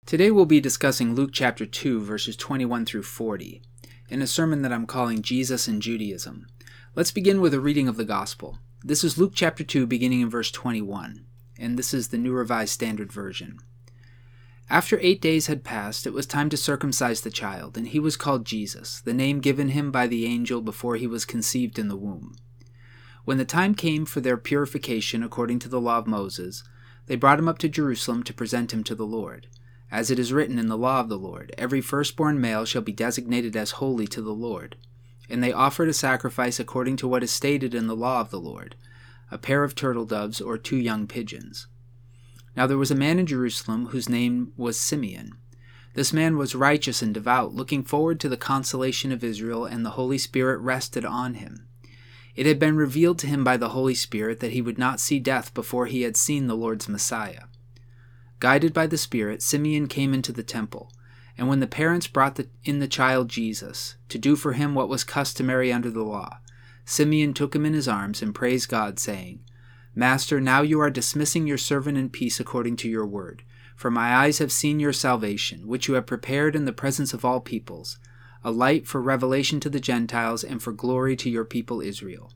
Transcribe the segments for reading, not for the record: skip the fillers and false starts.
Today we'll be discussing Luke chapter 2, verses 21 through 40, in a sermon that I'm calling Jesus and Judaism. Let's begin with a reading of the Gospel. This is Luke chapter 2, beginning in verse 21, and this is the New Revised Standard Version. After 8 days had passed, it was time to circumcise the child, and he was called Jesus, the name given him by the angel before he was conceived in the womb. When the time came for their purification according to the law of Moses, they brought him up to Jerusalem to present him to the Lord. As it is written in the law of the Lord, every firstborn male shall be designated as holy to the Lord. And they offered a sacrifice according to what is stated in the law of the Lord, a pair of turtle doves or 2 young pigeons. Now there was a man in Jerusalem whose name was Simeon. This man was righteous and devout, looking forward to the consolation of Israel, and the Holy Spirit rested on him. It had been revealed to him by the Holy Spirit that he would not see death before he had seen the Lord's Messiah. Guided by the Spirit, Simeon came into the temple, and when the parents brought in the child Jesus, to do for him what was customary under the law, Simeon took him in his arms and praised God, saying, "Master, now you are dismissing your servant in peace according to your word, for my eyes have seen your salvation, which you have prepared in the presence of all peoples, a light for revelation to the Gentiles and for glory to your people Israel."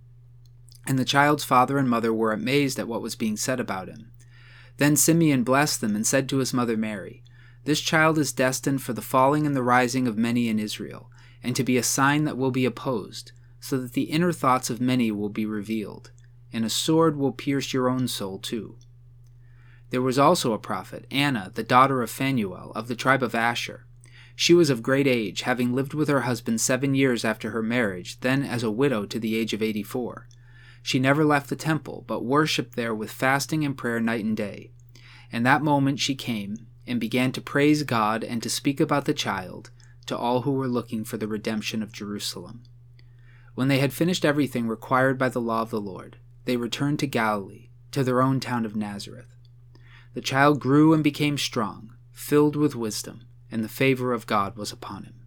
And the child's father and mother were amazed at what was being said about him. Then Simeon blessed them and said to his mother Mary, "This child is destined for the falling and the rising of many in Israel, and to be a sign that will be opposed, so that the inner thoughts of many will be revealed, and a sword will pierce your own soul too." There was also a prophet, Anna, the daughter of Phanuel, of the tribe of Asher. She was of great age, having lived with her husband 7 years after her marriage, then as a widow to the age of 84. She never left the temple, but worshipped there with fasting and prayer night and day. And that moment she came, and began to praise God and to speak about the child to all who were looking for the redemption of Jerusalem. When they had finished everything required by the law of the Lord, they returned to Galilee, to their own town of Nazareth. The child grew and became strong, filled with wisdom, and the favor of God was upon him.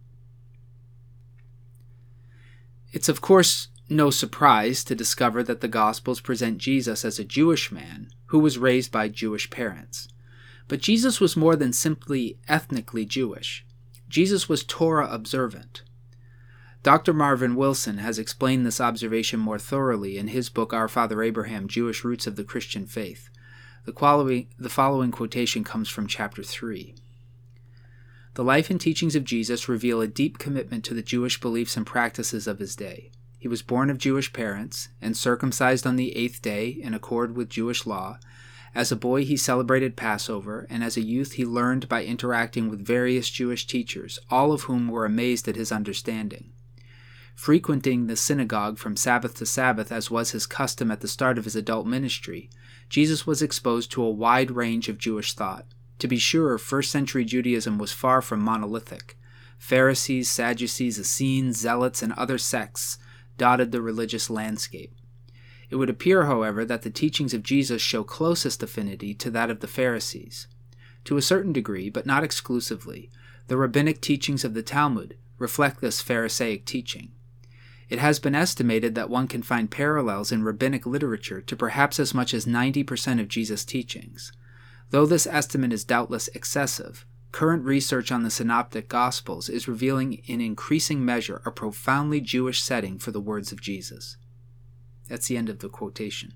It's of course no surprise to discover that the Gospels present Jesus as a Jewish man who was raised by Jewish parents. But Jesus was more than simply ethnically Jewish. Jesus was Torah observant. Dr. Marvin Wilson has explained this observation more thoroughly in his book Our Father Abraham, Jewish Roots of the Christian Faith. The following quotation comes from chapter 3. The life and teachings of Jesus reveal a deep commitment to the Jewish beliefs and practices of his day. He was born of Jewish parents and circumcised on the 8th day in accord with Jewish law. As a boy, he celebrated Passover, and as a youth, he learned by interacting with various Jewish teachers, all of whom were amazed at his understanding. Frequenting the synagogue from Sabbath to Sabbath, as was his custom at the start of his adult ministry, Jesus was exposed to a wide range of Jewish thought. To be sure, first-century Judaism was far from monolithic. Pharisees, Sadducees, Essenes, Zealots, and other sects dotted the religious landscape. It would appear, however, that the teachings of Jesus show closest affinity to that of the Pharisees. To a certain degree, but not exclusively, the rabbinic teachings of the Talmud reflect this Pharisaic teaching. It has been estimated that one can find parallels in rabbinic literature to perhaps as much as 90% of Jesus' teachings. Though this estimate is doubtless excessive, current research on the Synoptic Gospels is revealing in increasing measure a profoundly Jewish setting for the words of Jesus. That's the end of the quotation.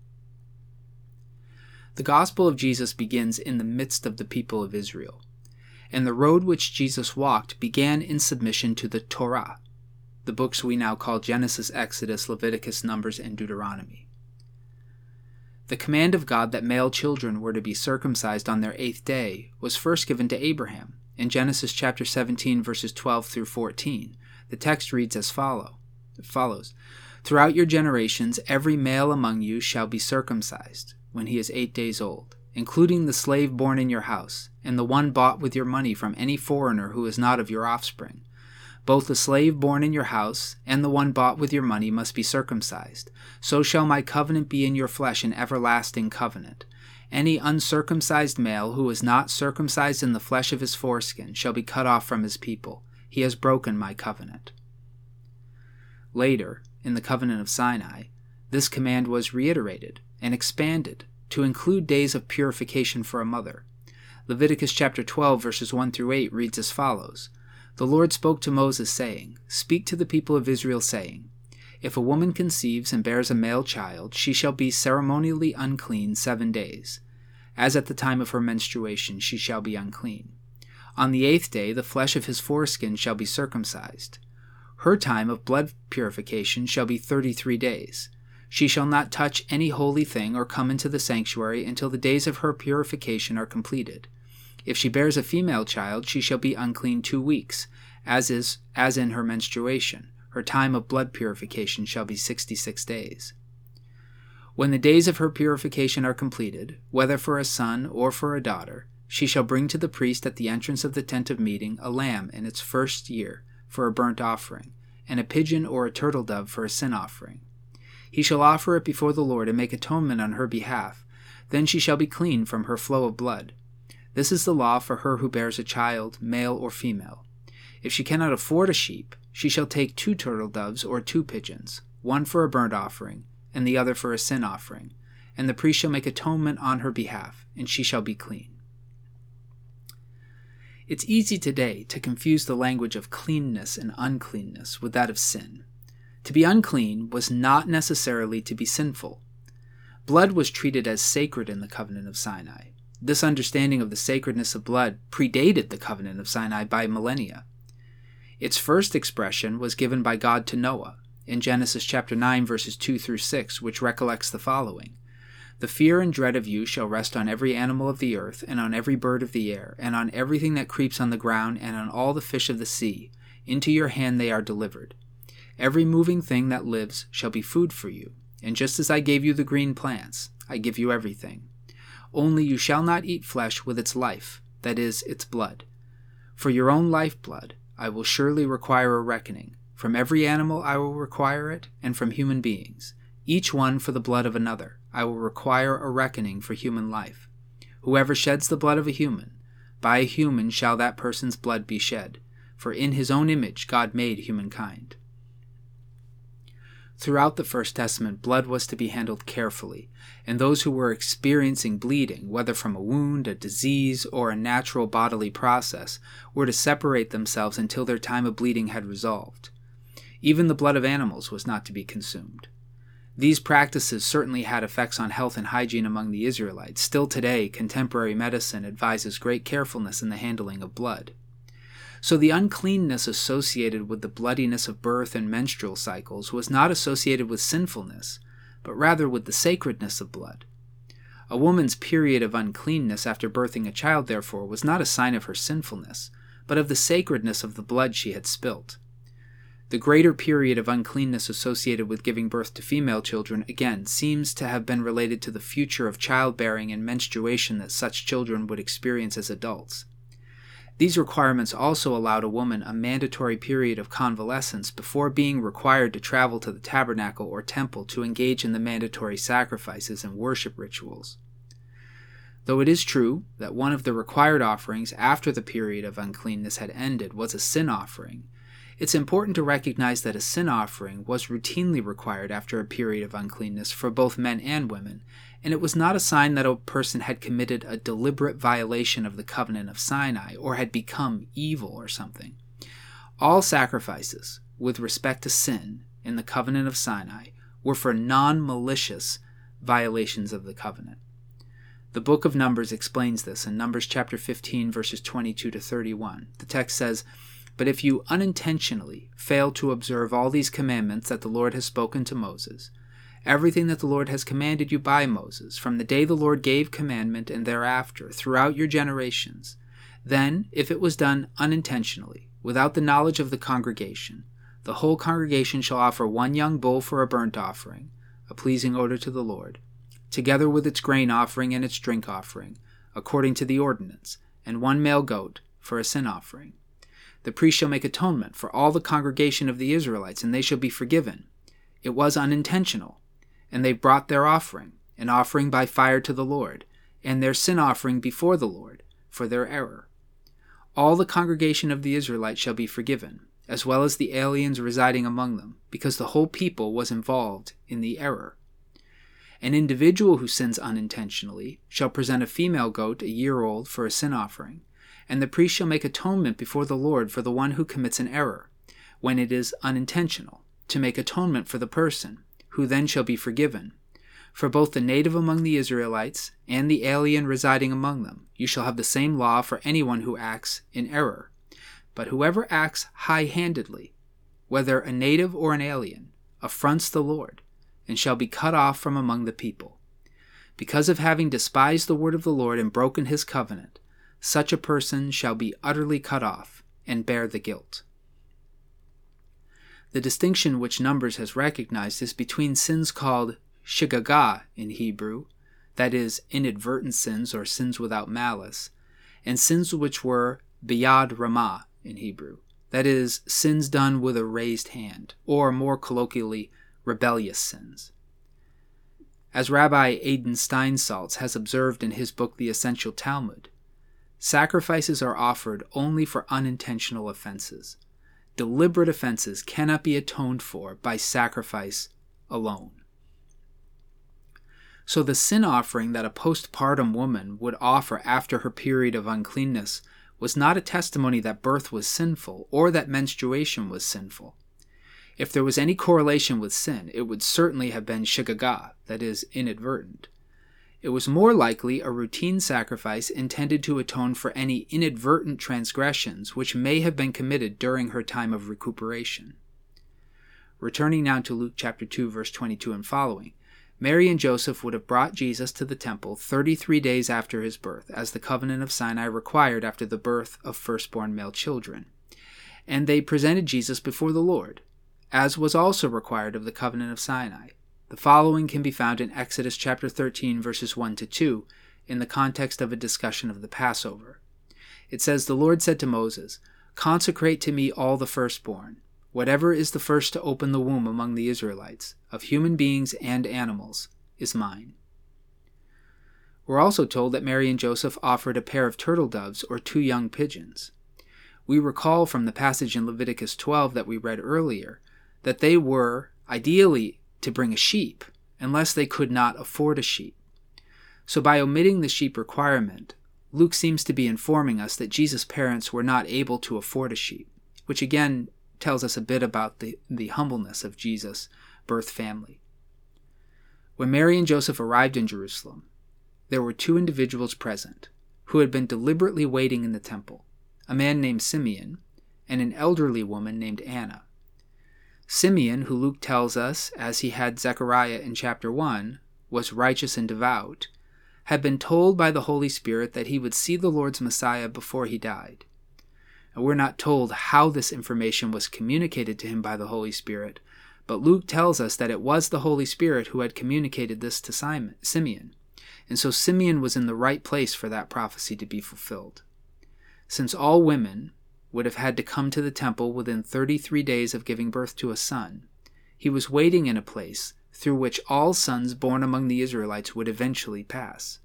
The Gospel of Jesus begins in the midst of the people of Israel, and the road which Jesus walked began in submission to the Torah, the books we now call Genesis, Exodus, Leviticus, Numbers, and Deuteronomy. The command of God that male children were to be circumcised on their 8th day was first given to Abraham in Genesis chapter 17, verses 12 through 14. The text reads as follows, "Throughout your generations, every male among you shall be circumcised when he is 8 days old, including the slave born in your house, and the one bought with your money from any foreigner who is not of your offspring. Both the slave born in your house and the one bought with your money must be circumcised. So shall my covenant be in your flesh, an everlasting covenant. Any uncircumcised male who is not circumcised in the flesh of his foreskin shall be cut off from his people. He has broken my covenant." Later, in the covenant of Sinai, this command was reiterated and expanded to include days of purification for a mother. Leviticus chapter 12, verses 1 through 8 reads as follows. The Lord spoke to Moses, saying, Speak to the people of Israel, saying, If a woman conceives and bears a male child, she shall be ceremonially unclean 7 days. As at the time of her menstruation, she shall be unclean. On the 8th day, the flesh of his foreskin shall be circumcised. Her time of blood purification shall be 33 days. She shall not touch any holy thing or come into the sanctuary until the days of her purification are completed. If she bears a female child, she shall be unclean 2 weeks, as in her menstruation. Her time of blood purification shall be 66 days. When the days of her purification are completed, whether for a son or for a daughter, she shall bring to the priest at the entrance of the tent of meeting a lamb in its first year for a burnt offering, and a pigeon or a turtle dove for a sin offering. He shall offer it before the Lord and make atonement on her behalf. Then she shall be clean from her flow of blood. This is the law for her who bears a child, male or female. If she cannot afford a sheep, she shall take 2 turtle doves or 2 pigeons, one for a burnt offering, and the other for a sin offering, and the priest shall make atonement on her behalf, and she shall be clean. It's easy today to confuse the language of cleanness and uncleanness with that of sin. To be unclean was not necessarily to be sinful. Blood was treated as sacred in the covenant of Sinai. This understanding of the sacredness of blood predated the covenant of Sinai by millennia. Its first expression was given by God to Noah in Genesis chapter 9, verses 2 through 6, which recollects the following. The fear and dread of you shall rest on every animal of the earth, and on every bird of the air, and on everything that creeps on the ground, and on all the fish of the sea. Into your hand they are delivered. Every moving thing that lives shall be food for you, and just as I gave you the green plants, I give you everything. Only you shall not eat flesh with its life, that is, its blood. For your own lifeblood I will surely require a reckoning. From every animal I will require it, and from human beings. Each one for the blood of another. I will require a reckoning for human life. Whoever sheds the blood of a human, by a human shall that person's blood be shed. For in his own image God made humankind. Throughout the First Testament, blood was to be handled carefully, and those who were experiencing bleeding, whether from a wound, a disease, or a natural bodily process, were to separate themselves until their time of bleeding had resolved. Even the blood of animals was not to be consumed. These practices certainly had effects on health and hygiene among the Israelites. Still today, contemporary medicine advises great carefulness in the handling of blood. So the uncleanness associated with the bloodiness of birth and menstrual cycles was not associated with sinfulness, but rather with the sacredness of blood. A woman's period of uncleanness after birthing a child, therefore, was not a sign of her sinfulness, but of the sacredness of the blood she had spilt. The greater period of uncleanness associated with giving birth to female children, again, seems to have been related to the future of childbearing and menstruation that such children would experience as adults. These requirements also allowed a woman a mandatory period of convalescence before being required to travel to the tabernacle or temple to engage in the mandatory sacrifices and worship rituals. Though it is true that one of the required offerings after the period of uncleanness had ended was a sin offering, it's important to recognize that a sin offering was routinely required after a period of uncleanness for both men and women, and it was not a sign that a person had committed a deliberate violation of the covenant of Sinai or had become evil or something. All sacrifices with respect to sin in the covenant of Sinai were for non-malicious violations of the covenant. The book of Numbers explains this in Numbers chapter 15, verses 22 to 31. The text says, "But if you unintentionally fail to observe all these commandments that the Lord has spoken to Moses, everything that the Lord has commanded you by Moses, from the day the Lord gave commandment and thereafter, throughout your generations, then, if it was done unintentionally, without the knowledge of the congregation, the whole congregation shall offer one young bull for a burnt offering, a pleasing odor to the Lord, together with its grain offering and its drink offering, according to the ordinance, and one male goat for a sin offering. The priest shall make atonement for all the congregation of the Israelites, and they shall be forgiven. It was unintentional, and they brought their offering, an offering by fire to the Lord, and their sin offering before the Lord, for their error. All the congregation of the Israelites shall be forgiven, as well as the aliens residing among them, because the whole people was involved in the error. An individual who sins unintentionally shall present a female goat a year old for a sin offering, and the priest shall make atonement before the Lord for the one who commits an error, when it is unintentional, to make atonement for the person, who then shall be forgiven. For both the native among the Israelites and the alien residing among them, you shall have the same law for anyone who acts in error. But whoever acts high-handedly, whether a native or an alien, affronts the Lord, and shall be cut off from among the people. Because of having despised the word of the Lord and broken his covenant, such a person shall be utterly cut off and bear the guilt. The distinction which Numbers has recognized is between sins called shigagah in Hebrew, that is, inadvertent sins or sins without malice, and sins which were biyad ramah in Hebrew, that is, sins done with a raised hand, or more colloquially, rebellious sins. As Rabbi Adin Steinsaltz has observed in his book The Essential Talmud, sacrifices are offered only for unintentional offenses. Deliberate offenses cannot be atoned for by sacrifice alone. So the sin offering that a postpartum woman would offer after her period of uncleanness was not a testimony that birth was sinful or that menstruation was sinful. If there was any correlation with sin, it would certainly have been shigagah, that is, inadvertent. It was more likely a routine sacrifice intended to atone for any inadvertent transgressions which may have been committed during her time of recuperation. Returning now to Luke chapter 2, verse 22 and following, Mary and Joseph would have brought Jesus to the temple 33 days after his birth, as the covenant of Sinai required after the birth of firstborn male children. And they presented Jesus before the Lord, as was also required of the covenant of Sinai. The following can be found in Exodus chapter 13, verses 1 to 2, in the context of a discussion of the Passover. It says, "The Lord said to Moses, 'Consecrate to me all the firstborn, whatever is the first to open the womb among the Israelites, of human beings and animals, is mine.'" We're also told that Mary and Joseph offered a pair of turtle doves or 2 young pigeons. We recall from the passage in Leviticus 12 that we read earlier that they were, ideally, to bring a sheep, unless they could not afford a sheep. So by omitting the sheep requirement, Luke seems to be informing us that Jesus' parents were not able to afford a sheep, which again tells us a bit about the humbleness of Jesus' birth family. When Mary and Joseph arrived in Jerusalem, there were 2 individuals present who had been deliberately waiting in the temple, a man named Simeon and an elderly woman named Anna. Simeon, who Luke tells us, as he had Zechariah in chapter 1, was righteous and devout, had been told by the Holy Spirit that he would see the Lord's Messiah before he died. And we're not told how this information was communicated to him by the Holy Spirit, but Luke tells us that it was the Holy Spirit who had communicated this to Simeon, and so Simeon was in the right place for that prophecy to be fulfilled. Since all women would have had to come to the temple within 33 days of giving birth to a son, he was waiting in a place through which all sons born among the Israelites would eventually pass.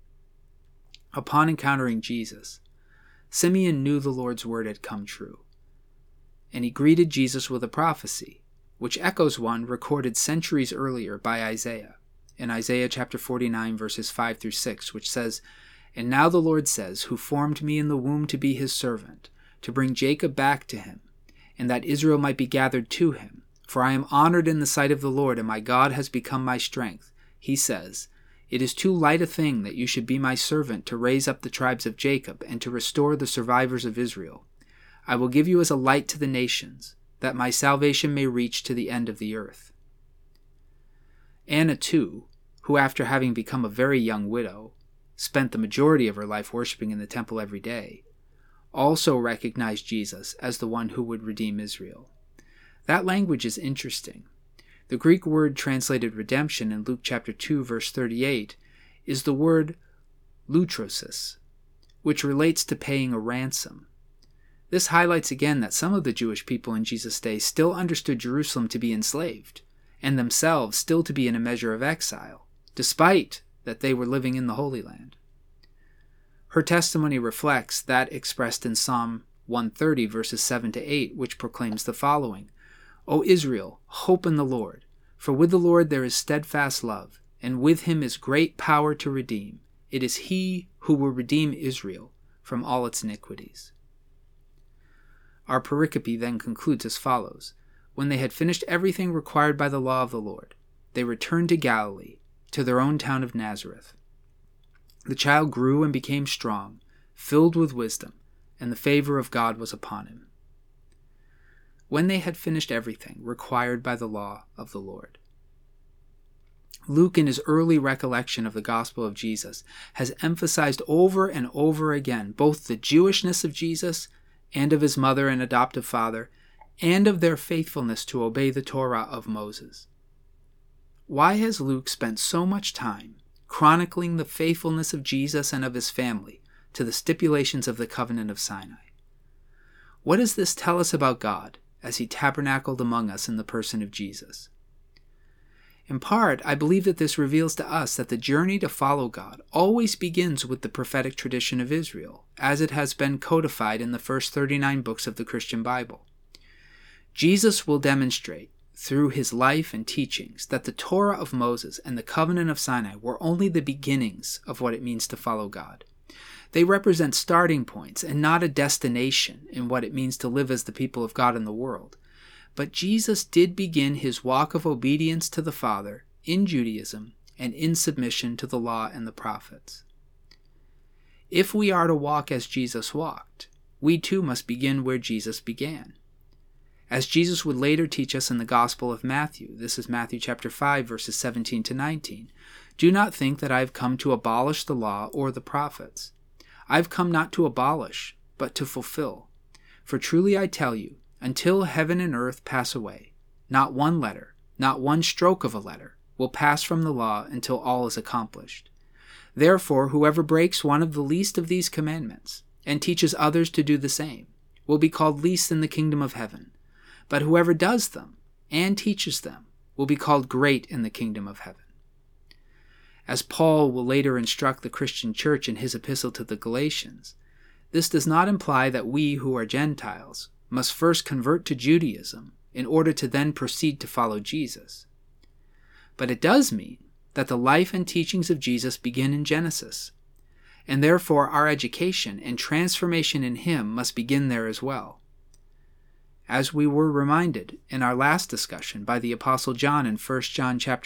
Upon encountering Jesus, Simeon knew the Lord's word had come true, and he greeted Jesus with a prophecy, which echoes one recorded centuries earlier by Isaiah, in Isaiah chapter 49, verses 5 through 6, which says, "And now the Lord says, who formed me in the womb to be his servant, to bring Jacob back to him, and that Israel might be gathered to him. For I am honored in the sight of the Lord, and my God has become my strength. He says, it is too light a thing that you should be my servant to raise up the tribes of Jacob and to restore the survivors of Israel. I will give you as a light to the nations, that my salvation may reach to the end of the earth." Anna, too, who after having become a very young widow, spent the majority of her life worshiping in the temple every day, also recognized Jesus as the one who would redeem Israel. That language is interesting. The Greek word translated redemption in Luke chapter 2, verse 38, is the word lutrosis, which relates to paying a ransom. This highlights again that some of the Jewish people in Jesus' day still understood Jerusalem to be enslaved, and themselves still to be in a measure of exile, despite that they were living in the Holy Land. Her testimony reflects that expressed in Psalm 130, verses 7 to 8, which proclaims the following, "O Israel, hope in the Lord, for with the Lord there is steadfast love, and with him is great power to redeem. It is he who will redeem Israel from all its iniquities." Our pericope then concludes as follows: "When they had finished everything required by the law of the Lord, they returned to Galilee, to their own town of Nazareth. The child grew and became strong, filled with wisdom, and the favor of God was upon him." When they had finished everything required by the law of the Lord. Luke, in his early recollection of the gospel of Jesus, has emphasized over and over again both the Jewishness of Jesus and of his mother and adoptive father, and of their faithfulness to obey the Torah of Moses. Why has Luke spent so much time chronicling the faithfulness of Jesus and of his family to the stipulations of the covenant of Sinai? What does this tell us about God as he tabernacled among us in the person of Jesus? In part, I believe that this reveals to us that the journey to follow God always begins with the prophetic tradition of Israel, as it has been codified in the first 39 books of the Christian Bible. Jesus will demonstrate, through his life and teachings, that the Torah of Moses and the covenant of Sinai were only the beginnings of what it means to follow God. They represent starting points and not a destination in what it means to live as the people of God in the world. But Jesus did begin his walk of obedience to the Father in Judaism and in submission to the law and the prophets. If we are to walk as Jesus walked, we too must begin where Jesus began. As Jesus would later teach us in the Gospel of Matthew, this is Matthew chapter 5, verses 17 to 19, "Do not think that I have come to abolish the law or the prophets. I have come not to abolish, but to fulfill. For truly I tell you, until heaven and earth pass away, not one letter, not one stroke of a letter, will pass from the law until all is accomplished. Therefore, whoever breaks one of the least of these commandments, and teaches others to do the same, will be called least in the kingdom of heaven. But whoever does them and teaches them will be called great in the kingdom of heaven." As Paul will later instruct the Christian church in his epistle to the Galatians, this does not imply that we who are Gentiles must first convert to Judaism in order to then proceed to follow Jesus. But it does mean that the life and teachings of Jesus begin in Genesis, and therefore our education and transformation in him must begin there as well. As we were reminded in our last discussion by the Apostle John in 1 John chapter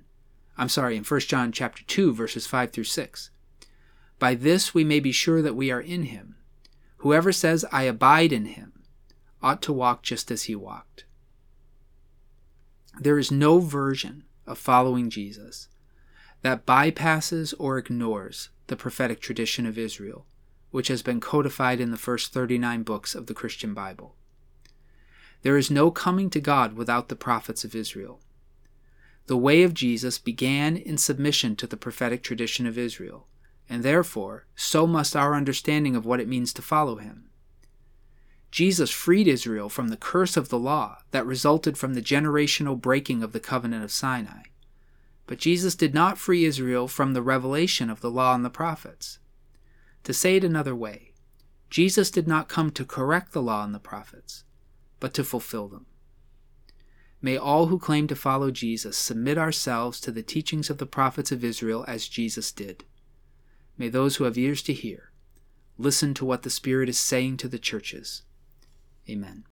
2, verses 5 through 6. "By this we may be sure that we are in him. Whoever says, 'I abide in him,' ought to walk just as he walked." There is no version of following Jesus that bypasses or ignores the prophetic tradition of Israel, which has been codified in the first 39 books of the Christian Bible. There is no coming to God without the prophets of Israel. The way of Jesus began in submission to the prophetic tradition of Israel, and therefore, so must our understanding of what it means to follow him. Jesus freed Israel from the curse of the law that resulted from the generational breaking of the covenant of Sinai. But Jesus did not free Israel from the revelation of the law and the prophets. To say it another way, Jesus did not come to correct the law and the prophets, but to fulfill them. May all who claim to follow Jesus submit ourselves to the teachings of the prophets of Israel as Jesus did. May those who have ears to hear listen to what the Spirit is saying to the churches. Amen.